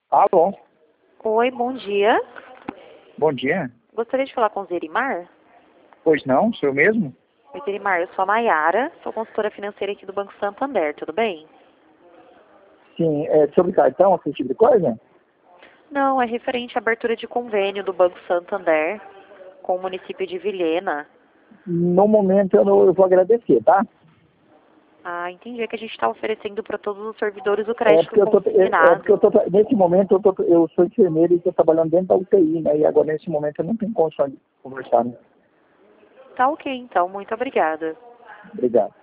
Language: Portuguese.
Alô, Oi, bom dia. bom dia. Gostaria de falar com o Zerimar. Pois não, sou eu mesmo? Oi, Zerimar, eu sou a Maiara, sou consultora financeira aqui do Banco Santander, tudo bem? Sim, é sobre cartão, esse tipo de coisa? Não, é referente à abertura de convênio do Banco Santander com o município de Vilhena. No momento eu vou agradecer, tá? Ah, entendi, é que a gente está oferecendo para todos os servidores o É crédito porque consignado. nesse momento eu sou enfermeiro e estou trabalhando dentro da UTI, né? E agora nesse momento eu não tenho condição de conversar, né? Tá ok, então, muito obrigada. Obrigado.